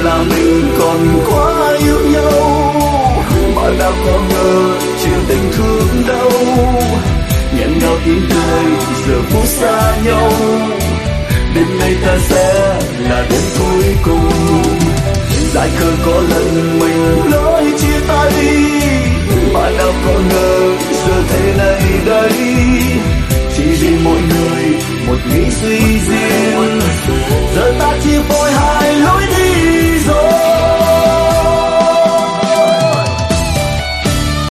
là mình còn quá yêu nhau, mà nào có ngờ chuyện tình thương đâu. Nghẹn ngào tiếng cười giờ phút xa nhau, đêm nay ta sẽ là đêm cuối cùng. Dài khờ có lần mình lối chia tay, mà nào có ngờ giờ thế này đây. Chỉ vì mỗi người một nghĩ suy riêng, giờ ta chia phôi hai lối đi rồi.